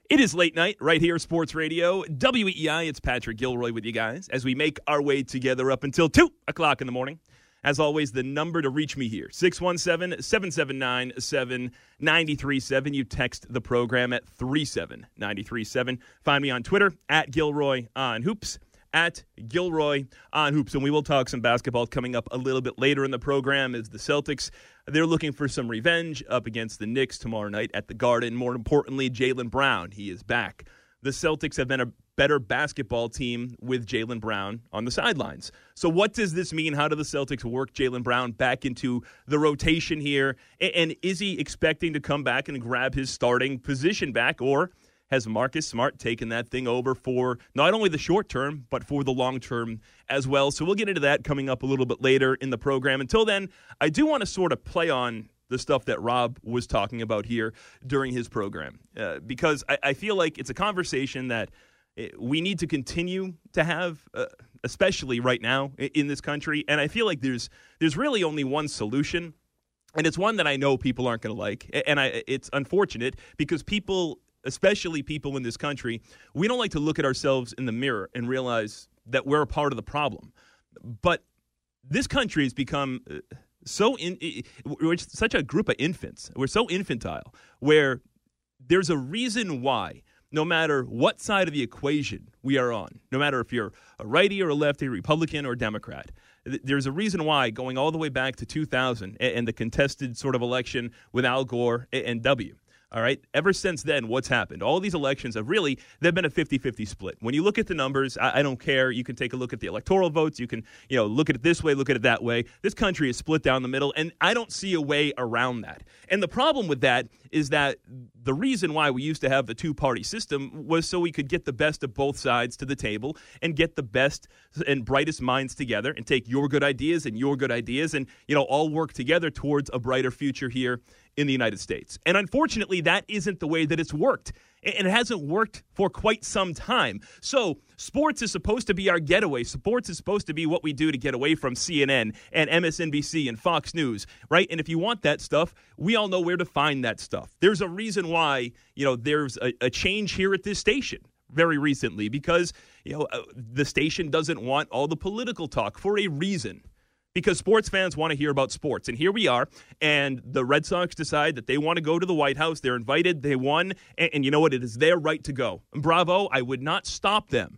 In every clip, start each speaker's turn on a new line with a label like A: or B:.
A: It is late night right here, Sports Radio, WEEI. It's Patrick Gilroy with you guys as we make our way together up until 2 o'clock in the morning. As always, the number to reach me here, 617-779-7937. You text the program at 37937. Find me on Twitter, at Gilroy on Hoops, at Gilroy on Hoops. And we will talk some basketball coming up a little bit later in the program as the Celtics, they're looking for some revenge up against the Knicks tomorrow night at the Garden. More importantly, Jaylen Brown, he is back. The Celtics have been a better basketball team with Jaylen Brown on the sidelines. So what does this mean? How do the Celtics work Jaylen Brown back into the rotation here? And is he expecting to come back and grab his starting position back, or has Marcus Smart taken that thing over for not only the short term, but for the long term as well? So we'll get into that coming up a little bit later in the program. Until then, I do want to sort of play on the stuff that Rob was talking about here during his program, because I feel like it's a conversation that we need to continue to have, especially right now in this country. And I feel like there's really only one solution, and it's one that I know people aren't going to like. And it's unfortunate because people, especially people in this country, we don't like to look at ourselves in the mirror and realize that we're a part of the problem. But this country has become we're such a group of infants. We're so infantile, where there's a reason why, no matter what side of the equation we are on, no matter if you're a righty or a lefty, Republican or Democrat, there's a reason why, going all the way back to 2000 and the contested sort of election with Al Gore and W. All right. Ever since then, what's happened? All these elections have really, they've been a 50-50 split. When you look at the numbers, I don't care. You can take a look at the electoral votes. You can, look at it this way, look at it that way. This country is split down the middle, and I don't see a way around that. And the problem with that is that the reason why we used to have the two-party system was so we could get the best of both sides to the table and get the best and brightest minds together and take your good ideas and your good ideas and, all work together towards a brighter future here in the United States. And unfortunately, that isn't the way that it's worked. And it hasn't worked for quite some time. So sports is supposed to be our getaway. Sports is supposed to be what we do to get away from CNN and MSNBC and Fox News, right? And if you want that stuff, we all know where to find that stuff. There's a reason why, there's a change here at this station very recently, because, the station doesn't want all the political talk for a reason. Because sports fans want to hear about sports. And here we are, and the Red Sox decide that they want to go to the White House. They're invited. They won. And you know what? It is their right to go. And bravo, I would not stop them.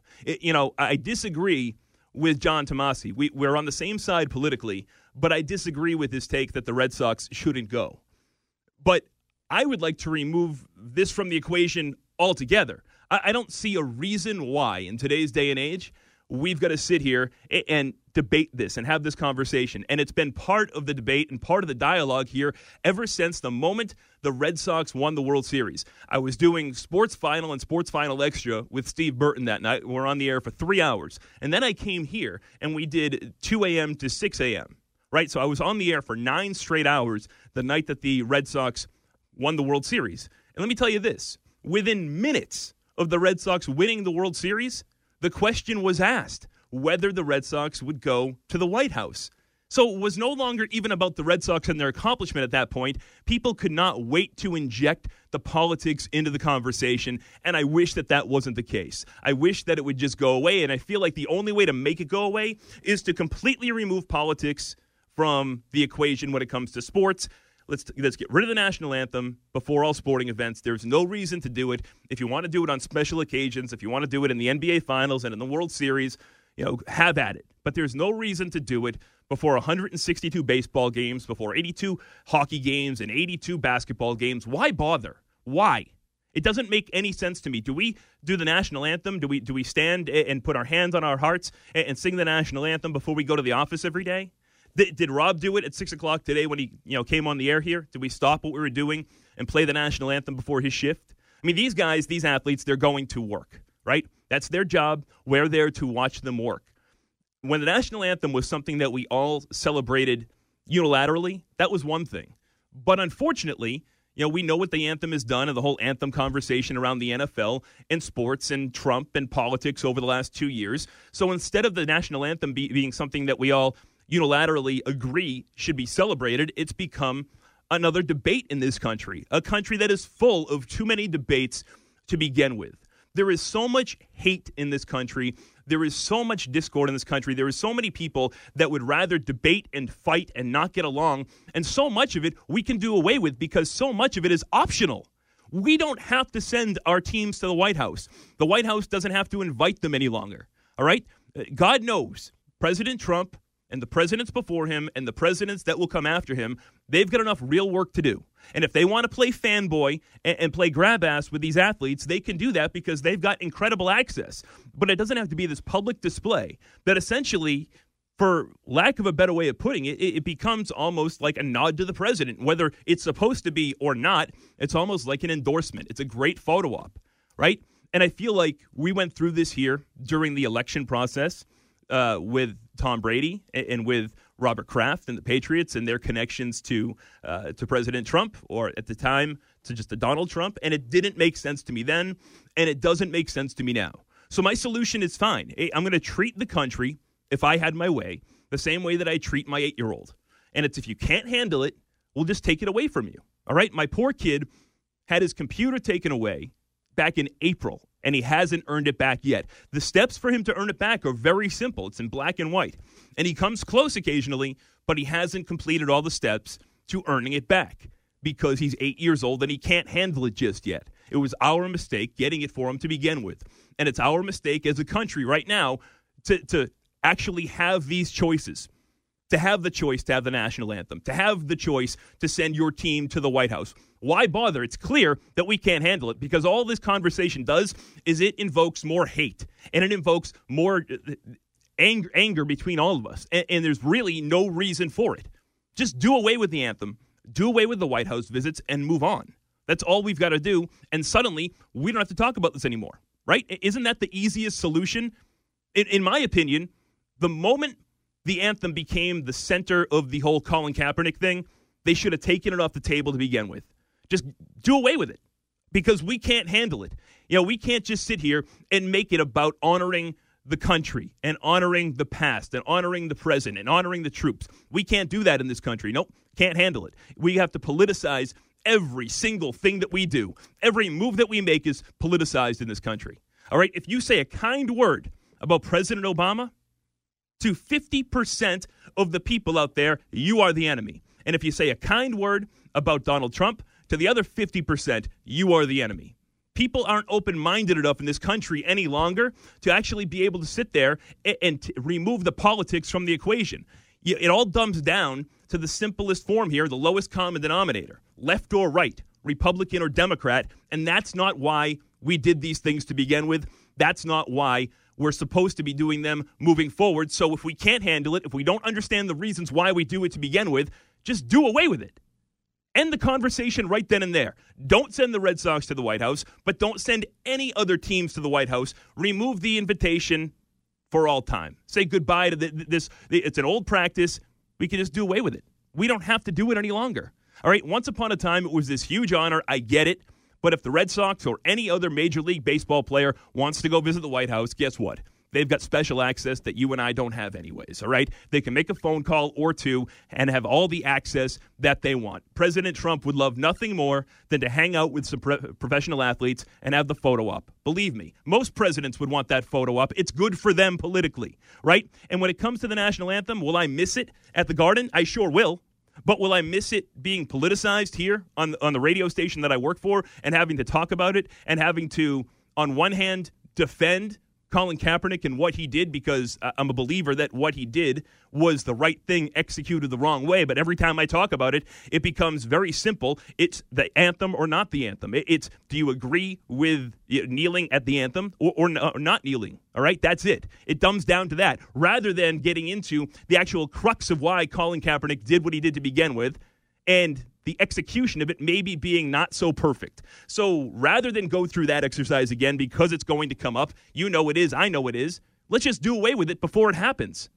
A: I disagree with John Tomasi. We're on the same side politically, but I disagree with his take that the Red Sox shouldn't go. But I would like to remove this from the equation altogether. I don't see a reason why, in today's day and age, we've got to sit here and debate this and have this conversation. And it's been part of the debate and part of the dialogue here ever since the moment the Red Sox won the World Series. I was doing Sports Final and Sports Final Extra with Steve Burton that night. We're on the air for 3 hours. And then I came here and we did 2 a.m. to 6 a.m., right? So I was on the air for 9 straight hours the night that the Red Sox won the World Series. And let me tell you this. Within minutes of the Red Sox winning the World Series, the question was asked whether the Red Sox would go to the White House. So it was no longer even about the Red Sox and their accomplishment at that point. People could not wait to inject the politics into the conversation, and I wish that that wasn't the case. I wish that it would just go away, and I feel like the only way to make it go away is to completely remove politics from the equation when it comes to sports. Let's get rid of the national anthem before all sporting events. There's no reason to do it. If you want to do it on special occasions, if you want to do it in the NBA Finals and in the World Series, have at it. But there's no reason to do it before 162 baseball games, before 82 hockey games and 82 basketball games. Why bother? Why? It doesn't make any sense to me. Do we do the national anthem? Do we stand and put our hands on our hearts and sing the national anthem before we go to the office every day? Did Rob do it at 6 o'clock today when he came on the air here? Did we stop what we were doing and play the national anthem before his shift? I mean, these guys, these athletes, they're going to work, right? That's their job. We're there to watch them work. When the national anthem was something that we all celebrated unilaterally, that was one thing. But unfortunately, we know what the anthem has done and the whole anthem conversation around the NFL and sports and Trump and politics over the last 2 years. So instead of the national anthem being something that we all unilaterally agree should be celebrated, it's become another debate in this country, a country that is full of too many debates, to begin with. There is so much hate in this country. There is so much discord in this country. There is so many people that would rather debate and fight and not get along. And so much of it we can do away with because so much of it is optional. We don't have to send our teams to the White House. The White House doesn't have to invite them any longer. All right? God knows President Trump and the presidents before him and the presidents that will come after him, they've got enough real work to do. And if they want to play fanboy and play grab ass with these athletes, they can do that because they've got incredible access. But it doesn't have to be this public display that essentially, for lack of a better way of putting it, it becomes almost like a nod to the president. Whether it's supposed to be or not, it's almost like an endorsement. It's a great photo op, right? And I feel like we went through this here during the election process with Tom Brady and with Robert Kraft and the Patriots and their connections to President Trump, or at the time to just to Donald Trump. And it didn't make sense to me then, and it doesn't make sense to me now. So my solution is fine. I'm going to treat the country, if I had my way, the same way that I treat my 8-year-old. And it's if you can't handle it, we'll just take it away from you. All right? My poor kid had his computer taken away back in April, and he hasn't earned it back yet. The steps for him to earn it back are very simple. It's in black and white. And he comes close occasionally, but he hasn't completed all the steps to earning it back because he's 8 years old and he can't handle it just yet. It was our mistake getting it for him to begin with. And it's our mistake as a country right now to actually have these choices, to have the choice to have the national anthem, to have the choice to send your team to the White House. Why bother? It's clear that we can't handle it because all this conversation does is it invokes more hate and it invokes more anger between all of us. And there's really no reason for it. Just do away with the anthem, do away with the White House visits, and move on. That's all we've got to do. And suddenly, we don't have to talk about this anymore, right? Isn't that the easiest solution? In my opinion, the moment the anthem became the center of the whole Colin Kaepernick thing, they should have taken it off the table to begin with. Just do away with it because we can't handle it. You know, we can't just sit here and make it about honoring the country and honoring the past and honoring the present and honoring the troops. We can't do that in this country. Nope, can't handle it. We have to politicize every single thing that we do. Every move that we make is politicized in this country. All right, if you say a kind word about President Obama, to 50% of the people out there, you are the enemy. And if you say a kind word about Donald Trump, to the other 50%, you are the enemy. People aren't open-minded enough in this country any longer to actually be able to sit there and remove the politics from the equation. It all dumbs down to the simplest form here, the lowest common denominator, left or right, Republican or Democrat, and that's not why we did these things to begin with. That's not why we're supposed to be doing them moving forward. So if we can't handle it, if we don't understand the reasons why we do it to begin with, just do away with it. End the conversation right then and there. Don't send the Red Sox to the White House, but don't send any other teams to the White House. Remove the invitation for all time. Say goodbye to this. It's an old practice. We can just do away with it. We don't have to do it any longer. All right, once upon a time, it was this huge honor. I get it. But if the Red Sox or any other Major League Baseball player wants to go visit the White House, guess what? They've got special access that you and I don't have anyways, all right? They can make a phone call or two and have all the access that they want. President Trump would love nothing more than to hang out with some professional athletes and have the photo op. Believe me, most presidents would want that photo op. It's good for them politically, right? And when it comes to the national anthem, will I miss it at the Garden? I sure will. But will I miss it being politicized here on the radio station that I work for and having to talk about it and having to, on one hand, defend Colin Kaepernick and what he did because I'm a believer that what he did was the right thing executed the wrong way. But every time I talk about it, it becomes very simple. It's the anthem or not the anthem. It's do you agree with kneeling at the anthem or not kneeling? All right, that's it. It dumbs down to that rather than getting into the actual crux of why Colin Kaepernick did what he did to begin with and the execution of it maybe being not so perfect. So rather than go through that exercise again because it's going to come up, you know it is, I know it is, let's just do away with it before it happens.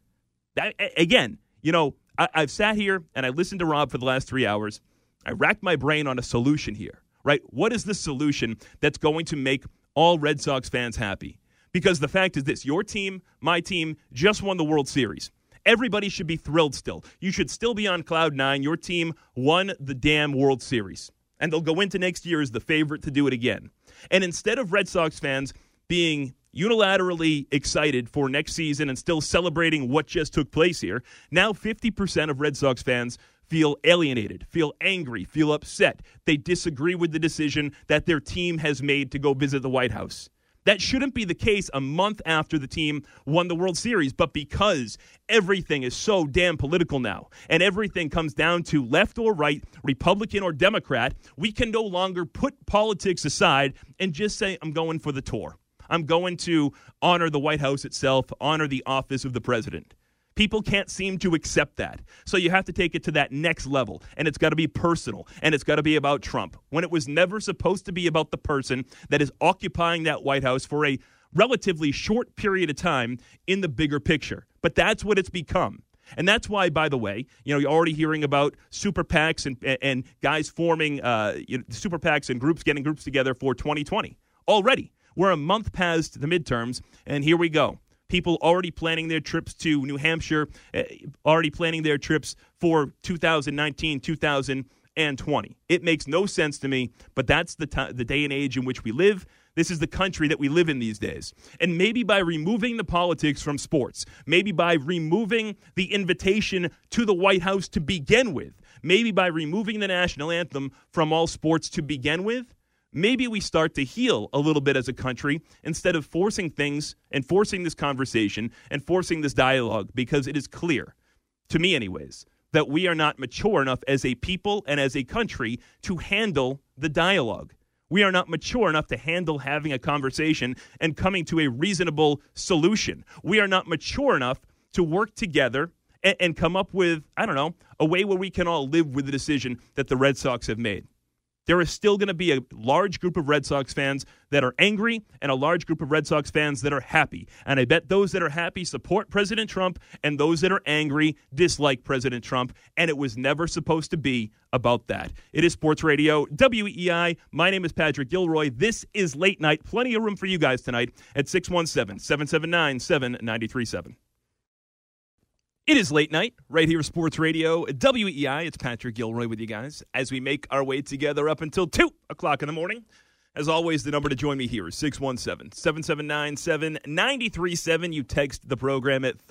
A: Again, you know, I've sat here and I listened to Rob for the last 3 hours. I racked my brain on a solution here, right? What is the solution that's going to make all Red Sox fans happy? Because the fact is this, your team, my team, just won the World Series. Everybody should be thrilled still. You should still be on cloud nine. Your team won the damn World Series. And they'll go into next year as the favorite to do it again. And instead of Red Sox fans being unilaterally excited for next season and still celebrating what just took place here, now 50% of Red Sox fans feel alienated, feel angry, feel upset. They disagree with the decision that their team has made to go visit the White House. That shouldn't be the case a month after the team won the World Series, but because everything is so damn political now, and everything comes down to left or right, Republican or Democrat, we can no longer put politics aside and just say, I'm going for the tour. I'm going to honor the White House itself, honor the office of the president. People can't seem to accept that. So you have to take it to that next level, and it's got to be personal, and it's got to be about Trump, when it was never supposed to be about the person that is occupying that White House for a relatively short period of time in the bigger picture. But that's what it's become. And that's why, by the way, you're already hearing about super PACs and guys forming super PACs and groups getting groups together for 2020. Already. We're a month past the midterms, and here we go. People already planning their trips to New Hampshire, already planning their trips for 2019, 2020. It makes no sense to me, but that's the day and age in which we live. This is the country that we live in these days. And maybe by removing the politics from sports, maybe by removing the invitation to the White House to begin with, maybe by removing the national anthem from all sports to begin with, maybe we start to heal a little bit as a country instead of forcing things and forcing this conversation and forcing this dialogue, because it is clear, to me anyways, that we are not mature enough as a people and as a country to handle the dialogue. We are not mature enough to handle having a conversation and coming to a reasonable solution. We are not mature enough to work together and come up with, a way where we can all live with the decision that the Red Sox have made. There is still going to be a large group of Red Sox fans that are angry and a large group of Red Sox fans that are happy. And I bet those that are happy support President Trump, and those that are angry dislike President Trump. And it was never supposed to be about that. It is Sports Radio WEEI. My name is Patrick Gilroy. This is Late Night. Plenty of room for you guys tonight at 617-779-7937. It is Late Night, right here at Sports Radio WEEI. It's Patrick Gilroy with you guys as we make our way together up until 2 o'clock in the morning. As always, the number to join me here is 617-779-7937. You text the program at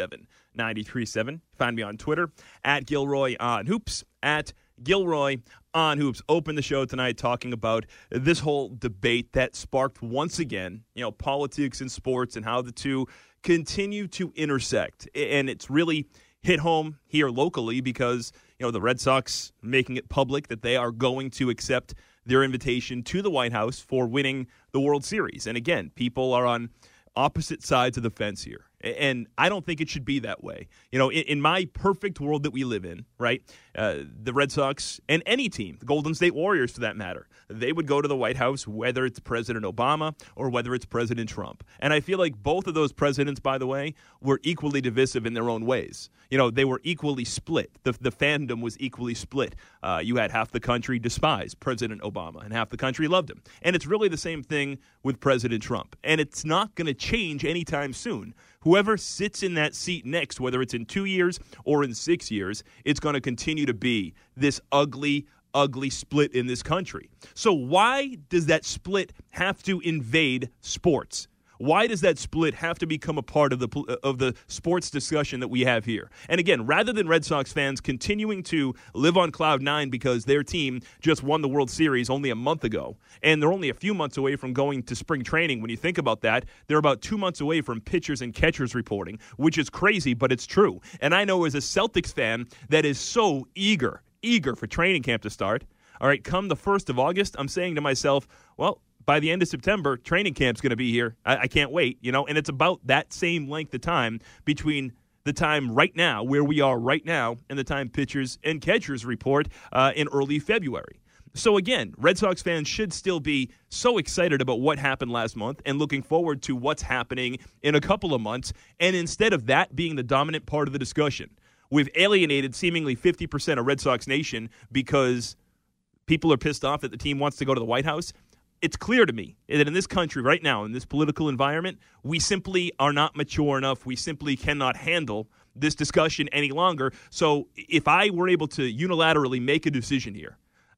A: 37937. Find me on Twitter, at Gilroy on Hoops, at Gilroy on Hoops. Open the show tonight talking about this whole debate that sparked once again, politics and sports and how the two continue to intersect. And it's really hit home here locally because, the Red Sox making it public that they are going to accept their invitation to the White House for winning the World Series. And again, people are on opposite sides of the fence here. And I don't think it should be that way. In my perfect world that we live in, right, the Red Sox and any team, the Golden State Warriors for that matter, they would go to the White House, whether it's President Obama or whether it's President Trump. And I feel like both of those presidents, by the way, were equally divisive in their own ways. They were equally split. The fandom was equally split. You had half the country despise President Obama and half the country loved him. And it's really the same thing with President Trump. And it's not going to change anytime soon. Whoever sits in that seat next, whether it's in 2 years or in 6 years, it's going to continue to be this ugly split in this country. So why does that split have to invade sports? Why does that split have to become a part of the sports discussion that we have here? And again, rather than Red Sox fans continuing to live on cloud nine because their team just won the World Series only a month ago, and they're only a few months away from going to spring training, when you think about that, they're about 2 months away from pitchers and catchers reporting, which is crazy, but it's true. And I know as a Celtics fan that is so eager for training camp to start, all right, come the 1st of August, I'm saying to myself, well, by the end of September, training camp's going to be here. I can't wait, and it's about that same length of time between the time right now, where we are right now, and the time pitchers and catchers report in early February. So again, Red Sox fans should still be so excited about what happened last month and looking forward to what's happening in a couple of months. And instead of that being the dominant part of the discussion, we've alienated seemingly 50% of Red Sox Nation because people are pissed off that the team wants to go to the White House. It's clear to me that in this country right now, in this political environment, we simply are not mature enough. We simply cannot handle this discussion any longer. So if I were able to unilaterally make a decision here,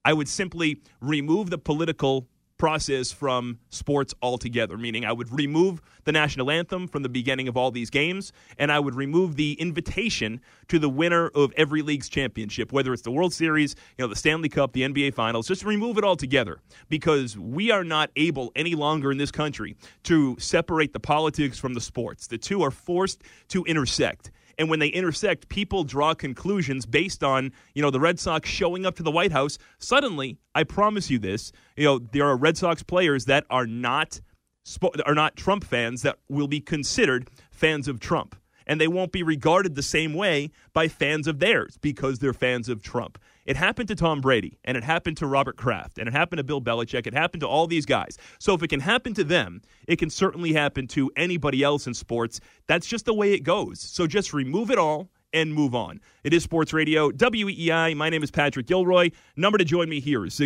A: I would simply remove the political process from sports altogether, meaning I would remove the national anthem from the beginning of all these games, and I would remove the invitation to the winner of every league's championship, whether it's the World Series, the Stanley Cup, the NBA Finals. Just remove it altogether, because we are not able any longer in this country to separate the politics from the sports. The two are forced to intersect. And when they intersect, people draw conclusions based on, the Red Sox showing up to the White House. Suddenly, I promise you this, there are Red Sox players that are not Trump fans that will be considered fans of Trump. And they won't be regarded the same way by fans of theirs because they're fans of Trump. It happened to Tom Brady, and it happened to Robert Kraft, and it happened to Bill Belichick. It happened to all these guys. So if it can happen to them, it can certainly happen to anybody else in sports. That's just the way it goes. So just remove it all and move on. It is Sports Radio, WEEI. My name is Patrick Gilroy. Number to join me here is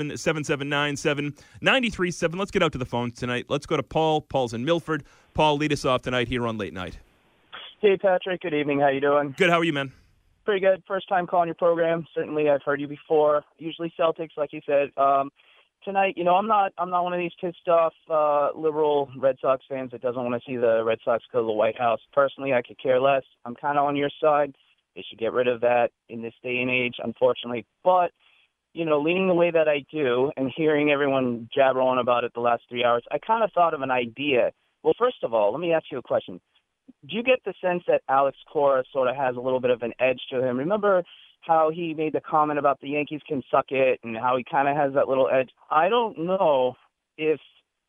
A: 617-779-7937. Let's get out to the phones tonight. Let's go to Paul. Paul's in Milford. Paul, lead us off tonight here on Late Night.
B: Hey, Patrick. Good evening. How you doing?
A: Good. How are you, man?
B: Pretty good. First time calling your program. Certainly, I've heard you before. Usually Celtics, like you said. Tonight, I'm not one of these pissed off liberal Red Sox fans that doesn't want to see the Red Sox go to the White House. Personally, I could care less. I'm kind of on your side. They should get rid of that in this day and age, unfortunately. But leaning the way that I do and hearing everyone jabber on about it the last 3 hours, I kind of thought of an idea. Well, first of all, let me ask you a question. Do you get the sense that Alex Cora sort of has a little bit of an edge to him? Remember how he made the comment about the Yankees can suck it and how he kind of has that little edge? I don't know if,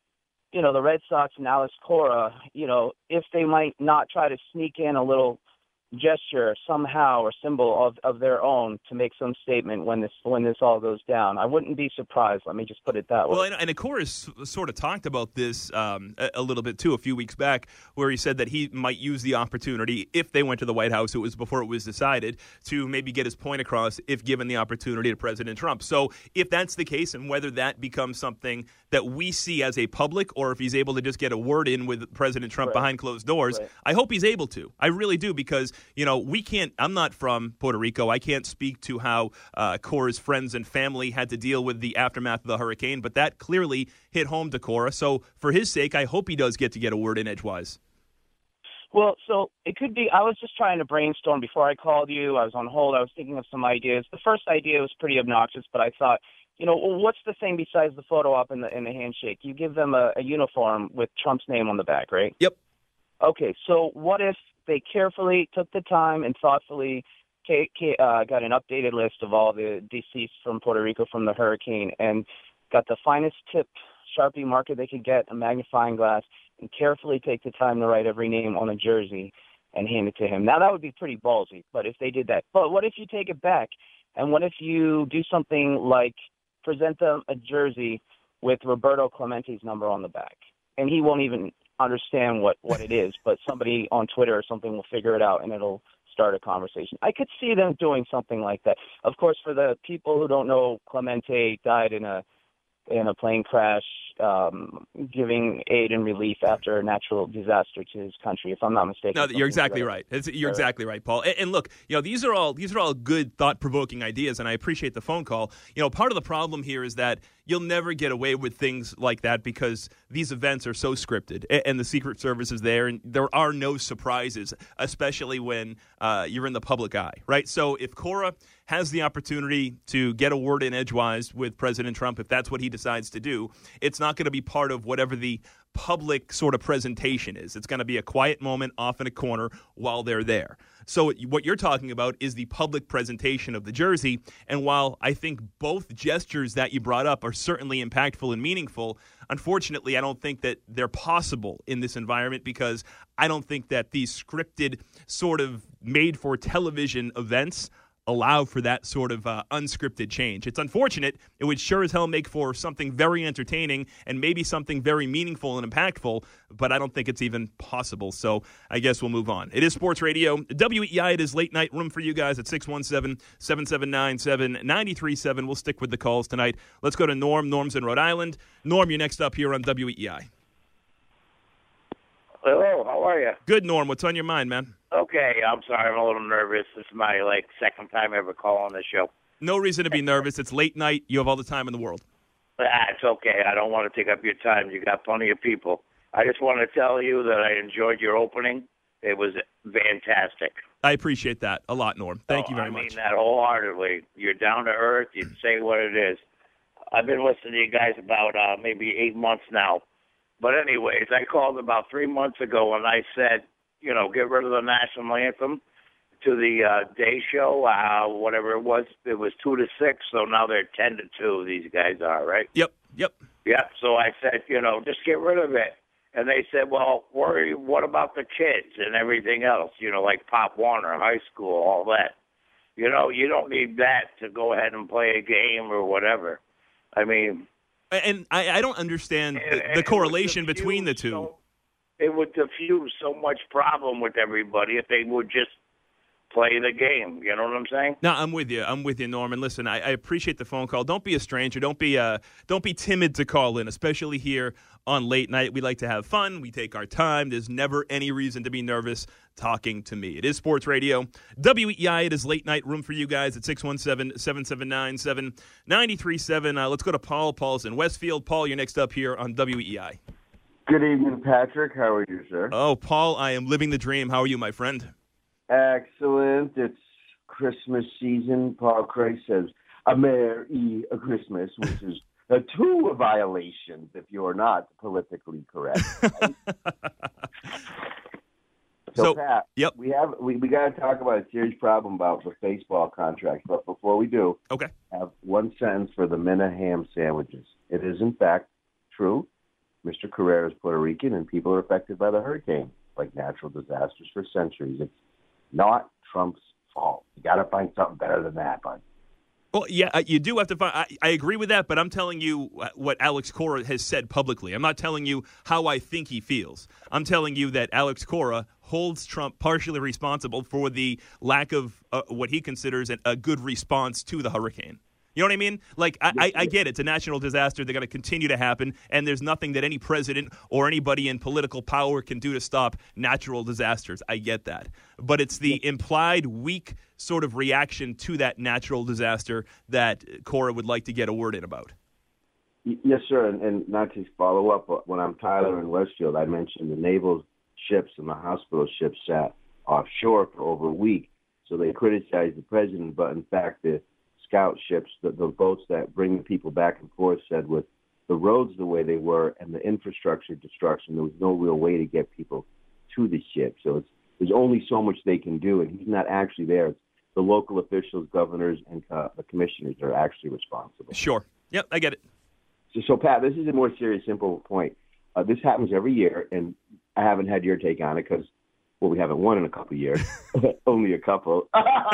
B: the Red Sox and Alex Cora, if they might not try to sneak in a little gesture somehow or symbol of their own to make some statement when this all goes down. I wouldn't be surprised. Let me just put it that way.
A: Well, and Cora sort of talked about this a little bit too a few weeks back, where he said that he might use the opportunity if they went to the White House. It was before it was decided, to maybe get his point across if given the opportunity to President Trump. So if that's the case, and whether that becomes something that we see as a public, or if he's able to just get a word in with President Trump behind closed doors, I hope he's able to. I really do, because we can't. I'm not from Puerto Rico. I can't speak to how Cora's friends and family had to deal with the aftermath of the hurricane, but that clearly hit home to Cora. So for his sake, I hope he does get a word in edgewise.
B: Well, so it could be. I was just trying to brainstorm before I called you. I was on hold. I was thinking of some ideas. The first idea was pretty obnoxious, but I thought, what's the thing besides the photo op and the handshake? You give them a uniform with Trump's name on the back, right?
A: Yep.
B: Okay, so what if they carefully took the time and thoughtfully got an updated list of all the deceased from Puerto Rico from the hurricane and got the finest tip Sharpie marker they could get, a magnifying glass, and carefully take the time to write every name on a jersey and hand it to him. Now, that would be pretty ballsy, but if they did that. But what if you take it back, and what if you do something like present them a jersey with Roberto Clemente's number on the back, and he won't even understand what it is, but somebody on Twitter or something will figure it out, and it'll start a conversation. I could see them doing something like that. Of course, for the people who don't know, Clemente died in a plane crash, giving aid and relief after a natural disaster to his country, if I'm not mistaken.
A: No, you're exactly right. You're exactly right, Paul. And look, these are all good, thought-provoking ideas, and I appreciate the phone call. Part of the problem here is that you'll never get away with things like that because these events are so scripted, and the Secret Service is there, and there are no surprises, especially when you're in the public eye, right? So if Cora has the opportunity to get a word in edgewise with President Trump, if that's what he decides to do, it's not going to be part of whatever the public sort of presentation is. It's going to be a quiet moment off in a corner while they're there. So what you're talking about is the public presentation of the jersey. And while I think both gestures that you brought up are certainly impactful and meaningful, unfortunately, I don't think that they're possible in this environment because I don't think that these scripted sort of made-for-television events allow for that sort of unscripted change. It's unfortunate. It would sure as hell make for something very entertaining and maybe something very meaningful and impactful, but I don't think it's even possible. So I guess we'll move on. It is Sports Radio. WEEI, it is late night room for you guys at 617-779-7937. We'll stick with the calls tonight. Let's go to Norm. Norm's in Rhode Island. Norm, you're next up here on WEEI.
C: Hello, how are you?
A: Good, Norm. What's on your mind, man?
C: Okay, I'm sorry, I'm a little nervous. This is my second time ever calling the show.
A: No reason to be nervous. It's late night. You have all the time in the world.
C: It's okay. I don't want to take up your time. You got plenty of people. I just want to tell you that I enjoyed your opening. It was fantastic.
A: I appreciate that a lot, Norm. Thank you very much.
C: I mean that wholeheartedly. You're down to earth. You say what it is. I've been listening to you guys about maybe 8 months now. But anyways, I called about 3 months ago and I said, get rid of the national anthem to the day show, whatever it was. It was 2 to 6, so now they're 10 to 2. These guys are, right?
A: Yep.
C: So I said, just get rid of it. And they said, well, what about the kids and everything else? Like Pop Warner, high school, all that. You don't need that to go ahead and play a game or whatever. I mean,
A: and I don't understand the correlation between the two.
C: It would diffuse so much problem with everybody if they would just play the game. You know what I'm saying?
A: No, I'm with you, Norman. Listen, I appreciate the phone call. Don't be a stranger. Don't be timid to call in, especially here on late night. We like to have fun. We take our time. There's never any reason to be nervous talking to me. It is Sports Radio. WEI, it is late night room for you guys at 617-779-7937. Let's go to Paul. Paul's in Westfield. Paul, you're next up here on WEI.
D: Good evening, Patrick. How are you, sir?
A: Oh, Paul, I am living the dream. How are you, my friend?
D: Excellent. It's Christmas season. Paul Craig says, a Merry Christmas, which is two violations if you're not politically correct. Right? So, Pat,
A: yep.
D: we got to talk about a serious problem about the baseball contract. But before we do,
A: okay,
D: I have one sentence for the Minna ham sandwiches. It is, in fact, true. Mr. Carrera is Puerto Rican, and people are affected by the hurricane, like natural disasters for centuries. It's not Trump's fault. You got to find something better than that, bud.
A: Well, yeah, you do have to find. I agree with that, but I'm telling you what Alex Cora has said publicly. I'm not telling you how I think he feels. I'm telling you that Alex Cora holds Trump partially responsible for the lack of what he considers a good response to the hurricane. You know what I mean? Like, I get it. It's a national disaster. They're going to continue to happen, and there's nothing that any president or anybody in political power can do to stop natural disasters. I get that. But it's the implied weak sort of reaction to that natural disaster that Cora would like to get a word in about.
D: Yes, sir. And not to follow up, but when I'm Tyler in Westfield, I mentioned the naval ships and the hospital ships sat offshore for over a week. So they criticized the president, but in fact, the scout ships, the boats that bring the people back and forth, said with the roads the way they were and the infrastructure destruction, there was no real way to get people to the ship. So there's only so much they can do, and he's not actually there. It's the local officials, governors, and the commissioners are actually responsible.
A: Sure. Yep, I get it.
D: So Pat, this is a more serious, simple point. This happens every year, and I haven't had your take on it because, well, we haven't won in a couple of years, only a couple.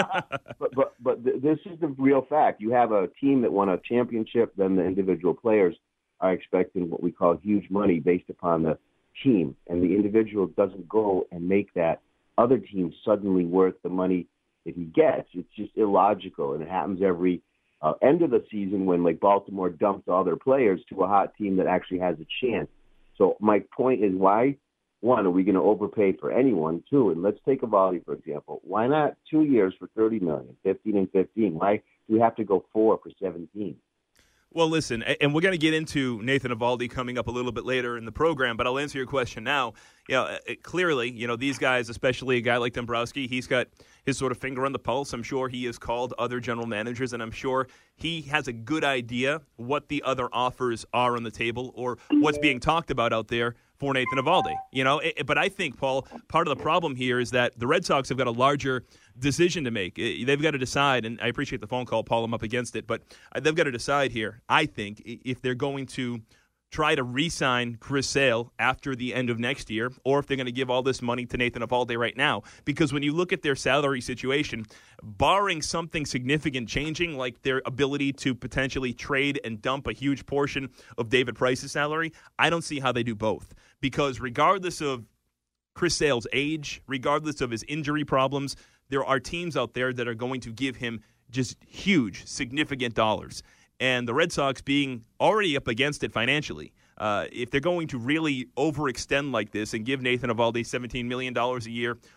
D: but this is the real fact. You have a team that won a championship, then the individual players are expecting what we call huge money based upon the team, and the individual doesn't go and make that other team suddenly worth the money that he gets. It's just illogical, and it happens every end of the season when, like, Baltimore dumps all their players to a hot team that actually has a chance. So my point is, why, one, are we going to overpay for anyone? Two, and let's take Eovaldi, for example. Why not 2 years for $30 million, 15 and 15? Why do we have to go 4 for 17?
A: Well, listen, and we're going to get into Nathan Eovaldi coming up a little bit later in the program, but I'll answer your question now. Clearly, these guys, especially a guy like Dombrowski, he's got his sort of finger on the pulse. I'm sure he has called other general managers, and I'm sure he has a good idea what the other offers are on the table or what's being talked about out there for Nathan Eovaldi. But I think, Paul, part of the problem here is that the Red Sox have got a larger decision to make. They've got to decide, and I appreciate the phone call, Paul, I'm up against it, but they've got to decide here, I think, if they're going to try to re-sign Chris Sale after the end of next year, or if they're going to give all this money to Nathan Eovaldi right now. Because when you look at their salary situation, barring something significant changing, like their ability to potentially trade and dump a huge portion of David Price's salary, I don't see how they do both. Because regardless of Chris Sale's age, regardless of his injury problems, there are teams out there that are going to give him just huge, significant dollars. And the Red Sox being already up against it financially, if they're going to really overextend like this and give Nathan Eovaldi $17 million a year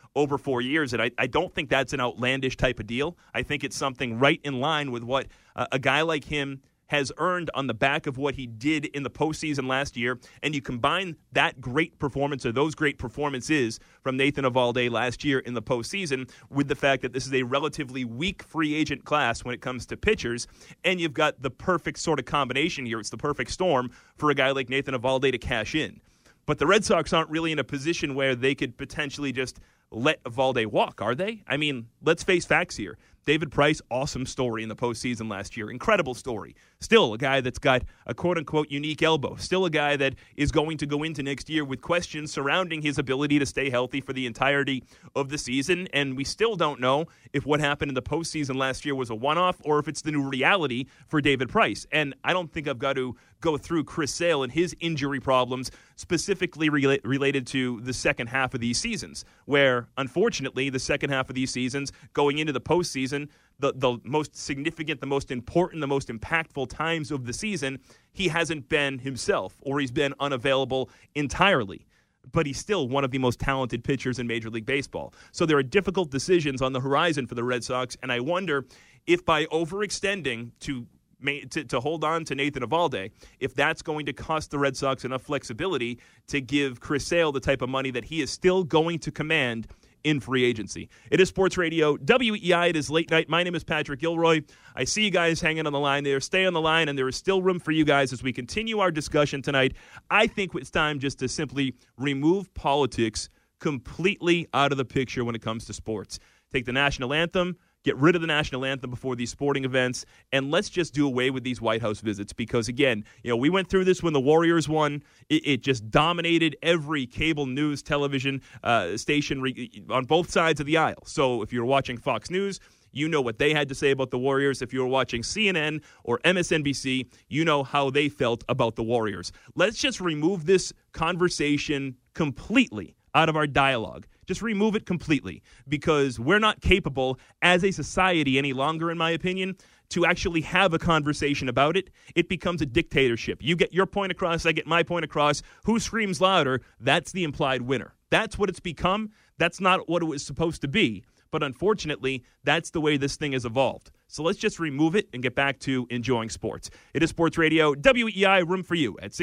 A: over 4 years. And I don't think that's an outlandish type of deal. I think it's something right in line with what a guy like him has earned on the back of what he did in the postseason last year, and you combine that great performance or those great performances from Nathan Eovaldi last year in the postseason with the fact that this is a relatively weak free agent class when it comes to pitchers, and you've got the perfect sort of combination here. It's the perfect storm for a guy like Nathan Eovaldi to cash in. But the Red Sox aren't really in a position where they could potentially just let Eovaldi walk, are they? I mean, let's face facts here. David Price, awesome story in the postseason last year. Incredible story. Still a guy that's got a quote-unquote unique elbow. Still a guy that is going to go into next year with questions surrounding his ability to stay healthy for the entirety of the season. And we still don't know if what happened in the postseason last year was a one-off or if it's the new reality for David Price. And I don't think I've got to go through Chris Sale and his injury problems specifically related to the second half of these seasons, where, unfortunately, the second half of these seasons, going into the postseason, the most significant, the most important, the most impactful times of the season, he hasn't been himself, or he's been unavailable entirely. But he's still one of the most talented pitchers in Major League Baseball. So there are difficult decisions on the horizon for the Red Sox, and I wonder if by overextending to hold on to Nathan Eovaldi, if that's going to cost the Red Sox enough flexibility to give Chris Sale the type of money that he is still going to command in free agency. It is Sports Radio WEEI. It is late night. My name is Patrick Gilroy. I see you guys hanging on the line there. Stay on the line, and there is still room for you guys as we continue our discussion tonight. I think it's time just to simply remove politics completely out of the picture when it comes to sports. Take the national anthem, get rid of the national anthem before these sporting events, and let's just do away with these White House visits because, again, we went through this when the Warriors won. It just dominated every cable news television station on both sides of the aisle. So if you're watching Fox News, you know what they had to say about the Warriors. If you were watching CNN or MSNBC, you know how they felt about the Warriors. Let's just remove this conversation completely out of our dialogue. Just remove it completely because we're not capable as a society any longer, in my opinion, to actually have a conversation about it. It becomes a dictatorship. You get your point across, I get my point across. Who screams louder? That's the implied winner. That's what it's become. That's not what it was supposed to be. But unfortunately, that's the way this thing has evolved. So let's just remove it and get back to enjoying sports. It is Sports Radio WEEI, room for you at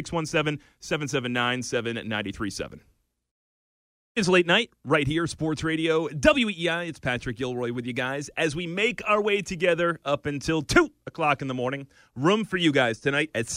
A: 617-779-7937. It's late night right here, Sports Radio WEEI. It's Patrick Gilroy with you guys as we make our way together up until 2 o'clock in the morning. Room for you guys tonight at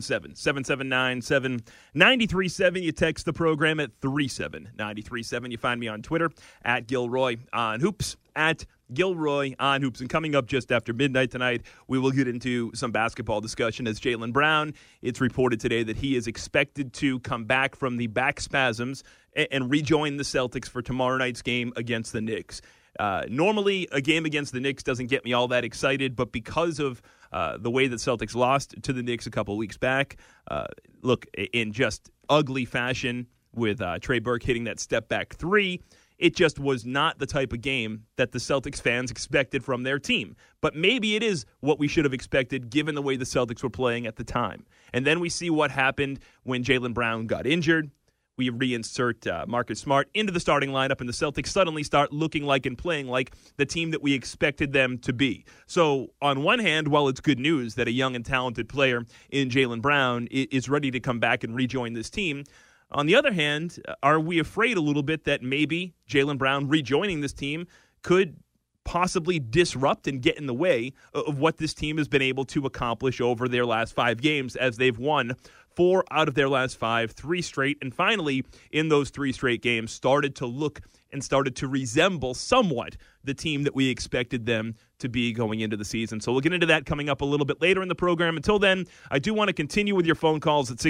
A: 617-779-7937. You text the program at 37937. You find me on Twitter at Gilroy on Hoops, at Gilroy on Hoops. And coming up just after midnight tonight, we will get into some basketball discussion as Jaylen Brown. It's reported today that he is expected to come back from the back spasms and rejoin the Celtics for tomorrow night's game against the Knicks. Normally, a game against the Knicks doesn't get me all that excited, but because of the way that Celtics lost to the Knicks a couple of weeks back, look, in just ugly fashion with Trey Burke hitting that step-back three, it just was not the type of game that the Celtics fans expected from their team. But maybe it is what we should have expected given the way the Celtics were playing at the time. And then we see what happened when Jaylen Brown got injured. We reinsert Marcus Smart into the starting lineup, and the Celtics suddenly start looking like and playing like the team that we expected them to be. So on one hand, while it's good news that a young and talented player in Jaylen Brown is ready to come back and rejoin this team, on the other hand, are we afraid a little bit that maybe Jaylen Brown rejoining this team could possibly disrupt and get in the way of what this team has been able to accomplish over their last 5 games as they've won 4 out of their last 5, 3 straight, and finally, in those 3 straight games, started to look and started to resemble somewhat the team that we expected them to be going into the season. So we'll get into that coming up a little bit later in the program. Until then, I do want to continue with your phone calls at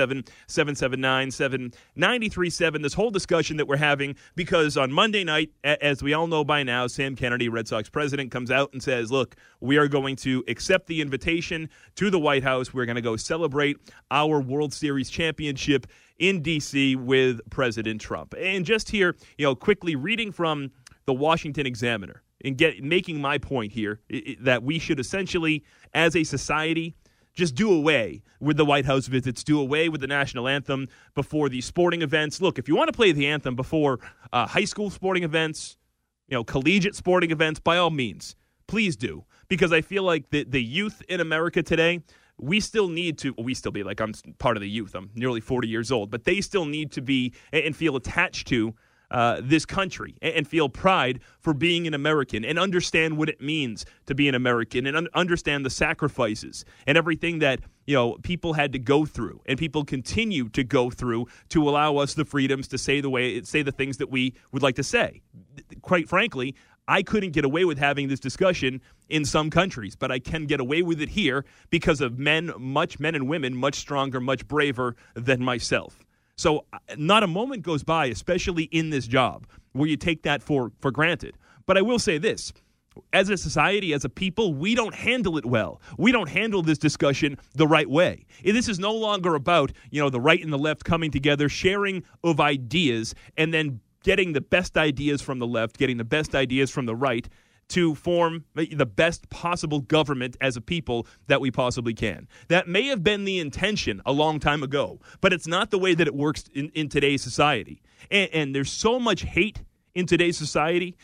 A: 617-779-7937. This whole discussion that we're having, because on Monday night, as we all know by now, Sam Kennedy, Red Sox president, comes out and says, look, we are going to accept the invitation to the White House. We're going to go celebrate our World Series championship in D.C. with President Trump. And just here, quickly reading from the Washington Examiner and making my point here that we should essentially, as a society, just do away with the White House visits, do away with the national anthem before these sporting events. Look, if you want to play the anthem before high school sporting events, collegiate sporting events, by all means, please do. Because I feel like the youth in America today, we still be like, I'm part of the youth. I'm nearly 40 years old, but they still need to be and feel attached to this country and feel pride for being an American and understand what it means to be an American and understand the sacrifices and everything that people had to go through and people continue to go through to allow us the freedoms to say the things that we would like to say. Quite frankly, I couldn't get away with having this discussion in some countries, but I can get away with it here because of men and women much stronger, much braver than myself. So not a moment goes by, especially in this job, where you take that for granted. But I will say this. As a society, as a people, we don't handle it well. We don't handle this discussion the right way. This is no longer about, the right and the left coming together, sharing of ideas, and then getting the best ideas from the left, getting the best ideas from the right to form the best possible government as a people that we possibly can. That may have been the intention a long time ago, but it's not the way that it works in today's society. And there's so much hate in today's society.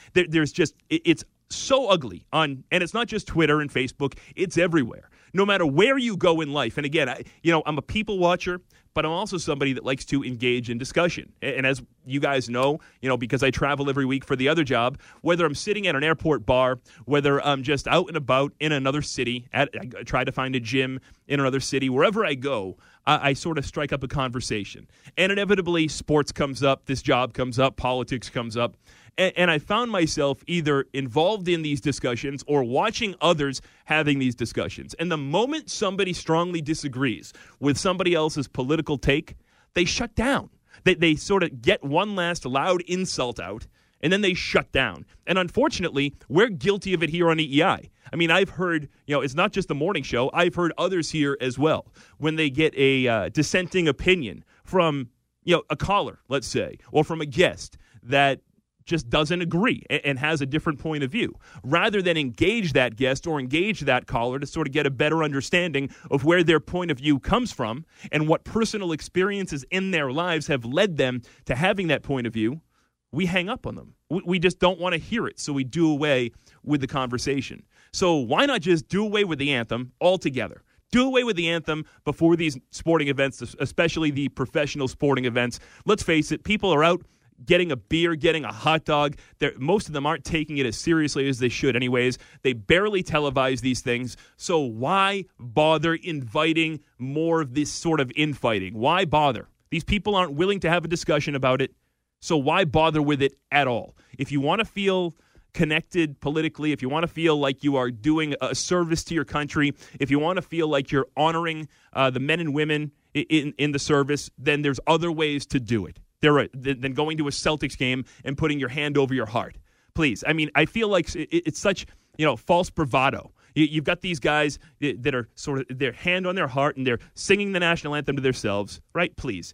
A: It's so ugly and it's not just Twitter and Facebook, it's everywhere. No matter where you go in life. And again, I'm a people watcher, but I'm also somebody that likes to engage in discussion. And as you guys know, because I travel every week for the other job, whether I'm sitting at an airport bar, whether I'm just out and about in another city, I try to find a gym in another city, wherever I go, I sort of strike up a conversation. And inevitably, sports comes up, this job comes up, politics comes up. And I found myself either involved in these discussions or watching others having these discussions. And the moment somebody strongly disagrees with somebody else's political take, they shut down. They sort of get one last loud insult out, and then they shut down. And unfortunately, we're guilty of it here on EEI. I mean, I've heard, it's not just the morning show. I've heard others here as well. When they get a dissenting opinion from, a caller, let's say, or from a guest that just doesn't agree and has a different point of view, rather than engage that guest or engage that caller to sort of get a better understanding of where their point of view comes from and what personal experiences in their lives have led them to having that point of view, we hang up on them. We just don't want to hear it, so we do away with the conversation. So why not just do away with the anthem altogether? Do away with the anthem before these sporting events, especially the professional sporting events. Let's face it, people are out getting a beer, getting a hot dog. Most of them aren't taking it as seriously as they should anyways. They barely televise these things. So why bother inviting more of this sort of infighting? Why bother? These people aren't willing to have a discussion about it. So why bother with it at all? If you want to feel connected politically, if you want to feel like you are doing a service to your country, if you want to feel like you're honoring the men and women in the service, then there's other ways to do it. Than going to a Celtics game and putting your hand over your heart. Please. I mean, I feel like it's such, false bravado. You've got these guys that are sort of their hand on their heart and they're singing the national anthem to themselves, right? Please.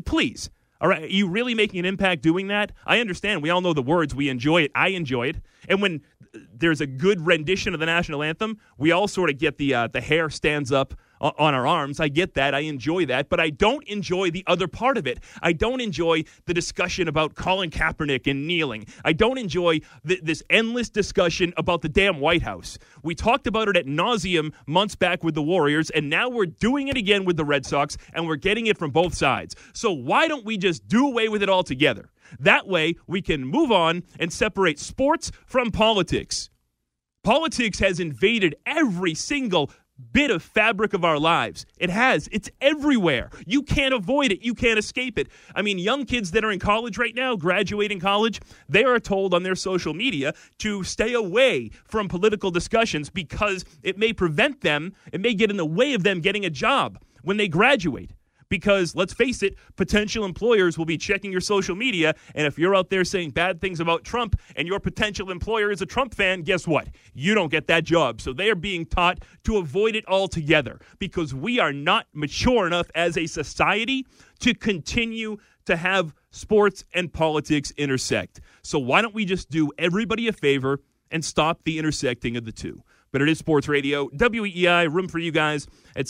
A: All right, are you really making an impact doing that? I understand. We all know the words. We enjoy it. I enjoy it. And when there's a good rendition of the national anthem, we all sort of get the hair stands up on our arms. I get that. I enjoy that. But I don't enjoy the other part of it. I don't enjoy the discussion about Colin Kaepernick and kneeling. I don't enjoy this endless discussion about the damn White House. We talked about it ad nauseum months back with the Warriors, and now we're doing it again with the Red Sox, and we're getting it from both sides. So why don't we just do away with it altogether? That way, we can move on and separate sports from politics. Politics has invaded every single bit of fabric of our lives. It has. It's everywhere. You can't avoid it. You can't escape it. I mean, young kids that are in college right now, graduating college, they are told on their social media to stay away from political discussions because it may prevent them, it may get in the way of them getting a job when they graduate. Because, let's face it, potential employers will be checking your social media, and if you're out there saying bad things about Trump and your potential employer is a Trump fan, guess what? You don't get that job. So they are being taught to avoid it altogether because we are not mature enough as a society to continue to have sports and politics intersect. So why don't we just do everybody a favor and stop the intersecting of the two? But it is Sports Radio. WEEI, room for you guys at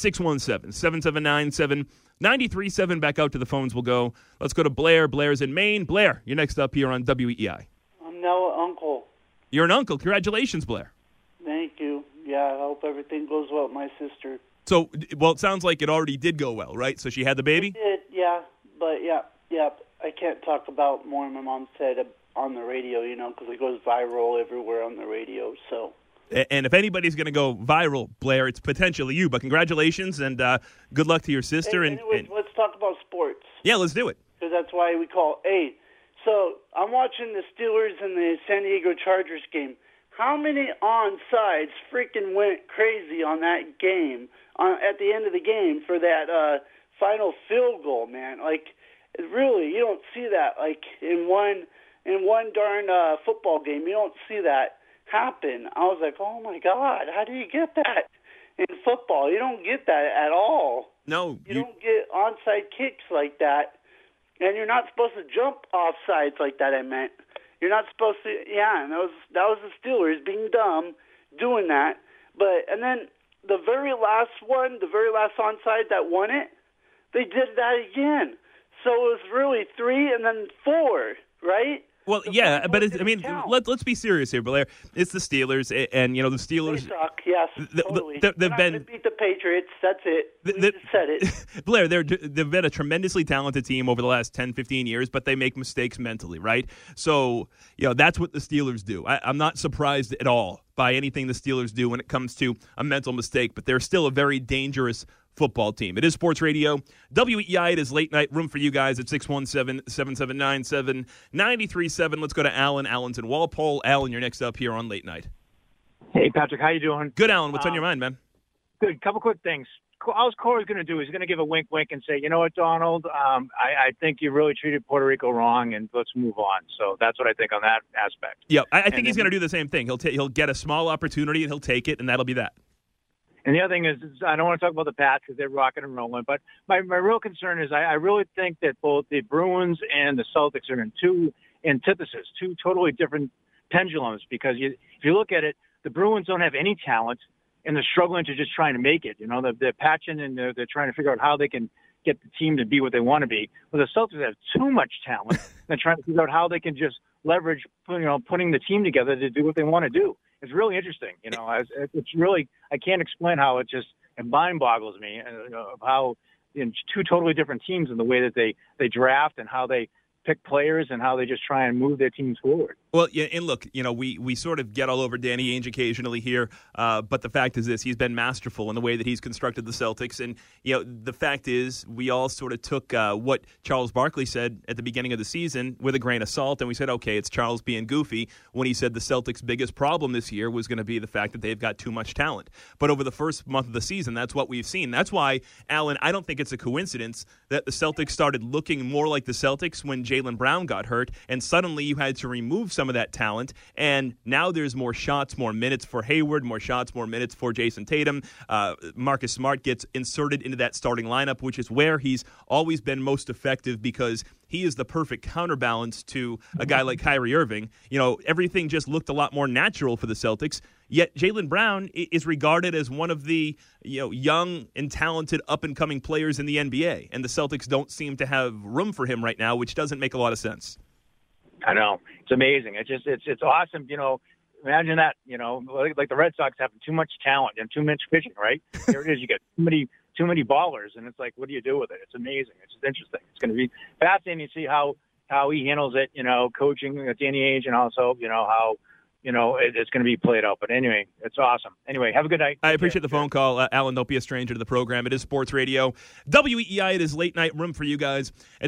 A: 617-779-7937. Back out to the phones we'll go. Let's go to Blair. Blair's in Maine. Blair, you're next up here on WEEI.
E: I'm now an uncle.
A: You're an uncle. Congratulations, Blair.
E: Thank you. Yeah, I hope everything goes well with my sister.
A: So, well, it sounds like it already did go well, right? So she had the baby?
E: It did, yeah. But, yeah. I can't talk about more, my mom said, on the radio, because it goes viral everywhere on the radio, so...
A: And if anybody's going to go viral, Blair, it's potentially you. But congratulations and good luck to your sister. And
E: let's talk about sports.
A: Yeah, let's do it.
E: Because that's why we call A. So I'm watching the Steelers and the San Diego Chargers game. How many onside freaking went crazy on that game, at the end of the game for that final field goal, man? Like, really, you don't see that. Like, in one darn football game, you don't see that happen. I was like, oh my God, how do you get that in football? You don't get that at all.
A: No.
E: You don't get onside kicks like that, and you're not supposed to jump off sides like that, I meant. You're not supposed to, and that was the Steelers being dumb doing that. And then the very last onside that won it, they did that again. So it was really 3 and then 4, right?
A: Well, yeah, but let's be serious here, Blair. It's the Steelers, and the Steelers.
E: They suck. Yes, totally.
A: They've
E: been going to beat the Patriots. That's it. We just said it.
A: Blair, they've been a tremendously talented team over the last 10, 15 years, but they make mistakes mentally, right? So, that's what the Steelers do. I'm not surprised at all by anything the Steelers do when it comes to a mental mistake, but they're still a very dangerous football team. It is Sports Radio. WEEI, it is late night. Room for you guys at 617-779-7937. Let's go to Alan. Alan's in Walpole. Alan, you're next up here on Late Night.
F: Hey, Patrick. How you doing?
A: Good, Alan. What's on your mind, man?
F: Good. Couple quick things. All Corey's going to do is going to give a wink and say, you know what, Donald, I think you really treated Puerto Rico wrong, and let's move on. So that's what I think on that aspect.
A: Yeah, I think he's going to do the same thing. He'll get a small opportunity, and he'll take it, and that'll be that.
F: And the other thing is I don't want to talk about the Pats because they're rocking and rolling, but my real concern is I really think that both the Bruins and the Celtics are in two antitheses, two totally different pendulums, because if you look at it, the Bruins don't have any talent, and they're struggling to just trying to make it. They're patching, and they're trying to figure out how they can get the team to be what they want to be. Well, the Celtics have too much talent. They're trying to figure out how they can just leverage, putting the team together to do what they want to do. It's really interesting. It's really, I can't explain how it mind boggles me of how two totally different teams in the way that they draft and how they pick players and how they just try and move their teams forward.
A: Well, yeah, and look, we sort of get all over Danny Ainge occasionally here, but the fact is this: he's been masterful in the way that he's constructed the Celtics. And the fact is, we all sort of took what Charles Barkley said at the beginning of the season with a grain of salt, and we said, okay, it's Charles being goofy when he said the Celtics' biggest problem this year was going to be the fact that they've got too much talent. But over the first month of the season, that's what we've seen. That's why, Alan, I don't think it's a coincidence that the Celtics started looking more like the Celtics when Jaylen Brown got hurt, and suddenly you had to remove some of that talent, and now there's more shots, more minutes for Hayward, more shots, more minutes for Jason Tatum. Marcus Smart gets inserted into that starting lineup, which is where he's always been most effective because he is the perfect counterbalance to a guy like Kyrie Irving. Everything just looked a lot more natural for the Celtics, yet Jaylen Brown is regarded as one of the young and talented up-and-coming players in the NBA, and the Celtics don't seem to have room for him right now, which doesn't make a lot of sense.
F: I know. It's amazing. It's awesome. Imagine that, like the Red Sox having too much talent and too much pitching, right? There it is. You get too many ballers, and it's like, what do you do with it? It's amazing. It's just interesting. It's going to be fascinating to see how he handles it, coaching Danny Ainge, and also, how it's going to be played out. But anyway, it's awesome. Anyway, have a good night.
A: I appreciate the phone call. Alan, don't be a stranger to the program. It is Sports Radio. WEEI, it is late night. Room for you guys at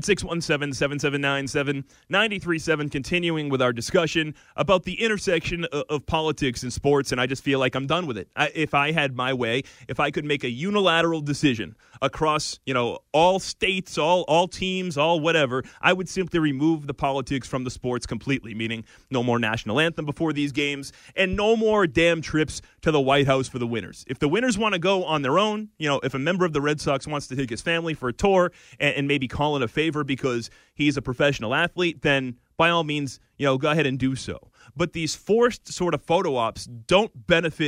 A: 617-779-7937. Continuing with our discussion about the intersection of politics and sports, and I just feel like I'm done with it. If I had my way, if I could make a unilateral decision across, all states, all teams, all whatever, I would simply remove the politics from the sports completely, meaning no more national anthem before these games, and no more damn trips to the White House for the winners. If the winners want to go on their own, if a member of the Red Sox wants to take his family for a tour and maybe call in a favor because he's a professional athlete, then by all means, go ahead and do so. But these forced sort of photo ops don't benefit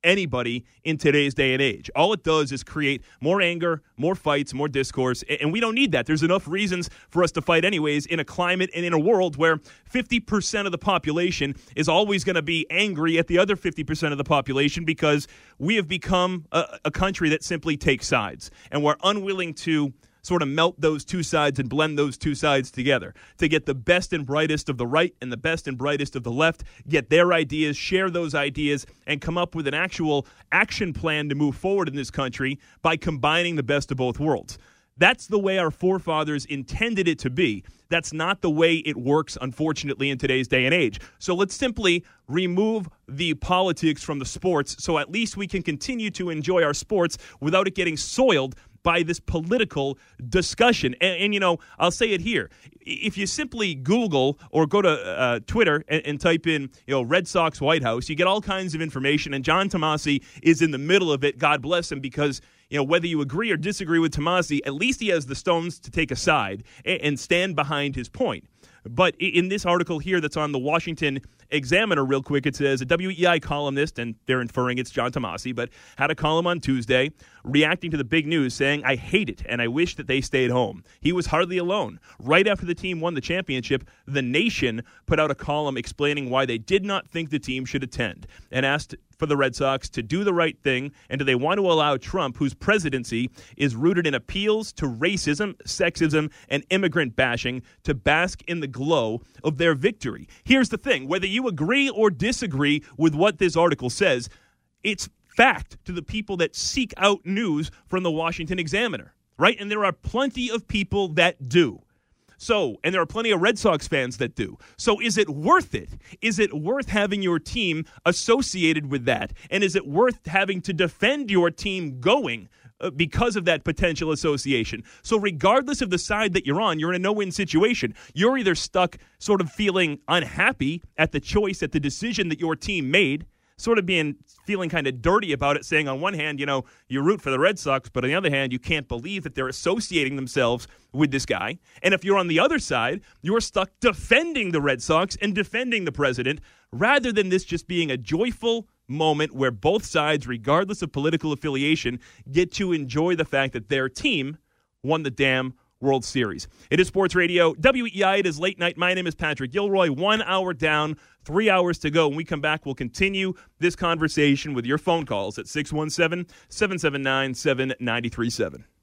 A: anybody in today's day and age. All it does is create more anger, more fights, more discourse, and we don't need that. There's enough reasons for us to fight anyways in a climate and in a world where 50% of the population is always going to be angry at the other 50% of the population because we have become a country that simply takes sides, and we're unwilling to sort of melt those two sides and blend those two sides together to get the best and brightest of the right and the best and brightest of the left, get their ideas, share those ideas, and come up with an actual action plan to move forward in this country by combining the best of both worlds. That's the way our forefathers intended it to be. That's not the way it works, unfortunately, in today's day and age. So let's simply remove the politics from the sports so at least we can continue to enjoy our sports without it getting soiled by this political discussion. And you know, I'll say it here. If you simply Google or go to Twitter and type in, Red Sox White House, you get all kinds of information. And John Tomasi is in the middle of it. God bless him, because whether you agree or disagree with Tomasi, at least he has the stones to take a side and stand behind his point. But in this article here that's on the Washington Examiner, real quick, it says a WEI columnist, and they're inferring it's John Tomasi, but had a column on Tuesday reacting to the big news saying, "I hate it and I wish that they stayed home." He was hardly alone. Right after the team won the championship, The Nation put out a column explaining why they did not think the team should attend and asked for the Red Sox to do the right thing, and do they want to allow Trump, whose presidency is rooted in appeals to racism, sexism, and immigrant bashing, to bask in the glow of their victory. Here's the thing. Whether you agree or disagree with what this article says, it's fact to the people that seek out news from the Washington Examiner, right? And there are plenty of people that do. So, and there are plenty of Red Sox fans that do. So is it worth it? Is it worth having your team associated with that? And is it worth having to defend your team going because of that potential association? So regardless of the side that you're on, you're in a no-win situation. You're either stuck sort of feeling unhappy at the choice, at the decision that your team made, sort of feeling kind of dirty about it, saying on one hand, you root for the Red Sox, but on the other hand, you can't believe that they're associating themselves with this guy. And if you're on the other side, you're stuck defending the Red Sox and defending the president, rather than this just being a joyful moment where both sides, regardless of political affiliation, get to enjoy the fact that their team won the damn World Series. It is Sports Radio WEI. It is late night. My name is Patrick Gilroy. 1 hour down, 3 hours to go. When we come back, we'll continue this conversation with your phone calls at 617-779-7937.